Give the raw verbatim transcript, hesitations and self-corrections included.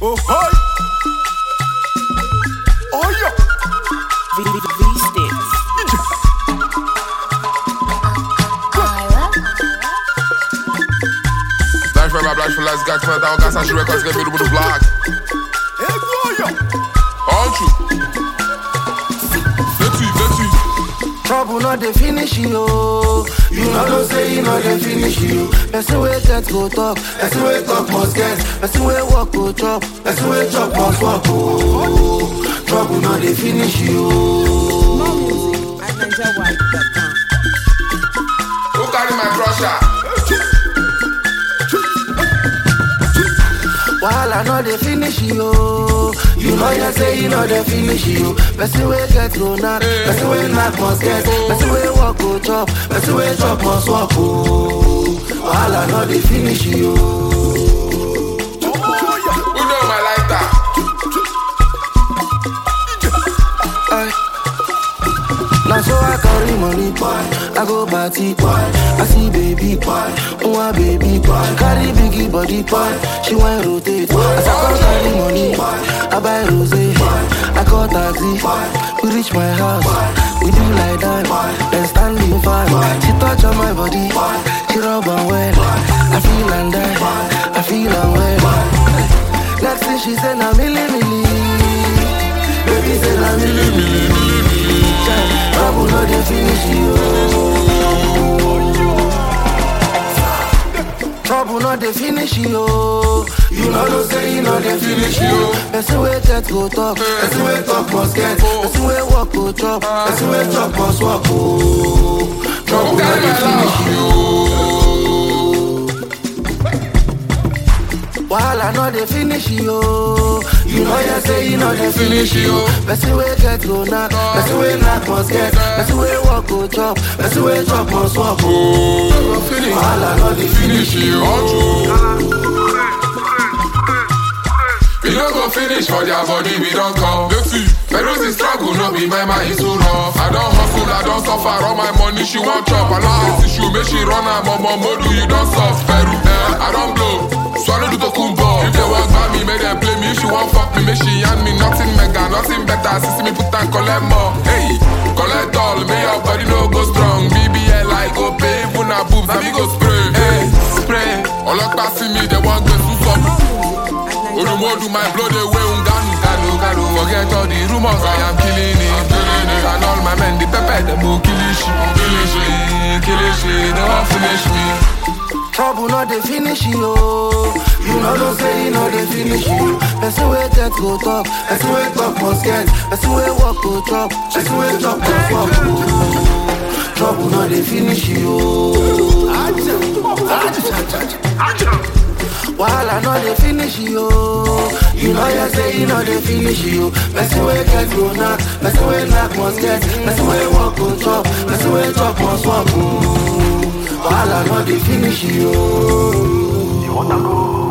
Oh, hi. Oh, yeah. V-Sticks. Black for my black for last guy, come out down, gas, I should records, get me to the vlog. Hey, boy, Aren't you? Let's see, let's see. Trouble not the finish you. You know don't say you know the finish you. Person way get go talk, person way talk must get, person way walk go chop, person way chop must walk. Oh, trouble not the finish you. More music at niger white dot com. Who carry my crusher? While I know the finish you. You know you say you know the finish you. Person way get go knock, person way knock must get, person way walk go chop, person way chop must walk. Oh, while I know the finish you. Who know my lighter? Aye. Now so I carry money, boy. I go party, boy. I see baby, boy. Oh, my baby, boy. She carry biggie body, boy. She want rotate. As I come carry money, I buy rosé. I call taxi. We reach my house. We do like that. Then stand in fast. She touch on my body. She rub and well. I feel and die. I feel and well. Next thing she said, na milli milli. Baby said, na milli milli. Trouble not the finish you. Trouble not the finish you. You know don't say you know the finish you. Person way get go talk, person way talk must get, person way walk go chop, person way chop must walk. Oh, trouble not the finish you. While I know the finish you. You know you say you know the finish you. Person way get go knock, person way knock must get, person way walk go chop, person way chop must walk. Oh, while I know the finish you. We don't go finish for their body, we don't come. Let's see. Ferozi struggle, no be my mind is too rough. I don't hustle, I don't suffer, all my money she want chop. I like this issue, make she run her mama modu, you don't soft. Peru, eh, I don't blow. Swallow the kumbo. If they walk by me, make them play me. If she want fuck me, make she hand me nothing mega, nothing better. Since me put and collect more. Hey, collect all, may your body no go strong. B B L I go pay, put na boobs, and me go spray. Hey, spray. All of us see me, they want to do something. Odumodu my blood away unganu ganu ganu. Forget all the rumors, I am killing it, killing it. And all my men, the pepper, them go killish, killish, killish. They won't finish me. Trouble not the finish you. You know don't say you know the finish you. Person way get go talk, person way talk must get, person way walk go chop, person way chop must walk. Trouble not the finish you. While I know the finish you. You know you say you know the finish you. Person way get go knock, person way knock must get, person way walk go chop, person way chop must walk. While I know the finish you. You wanna go?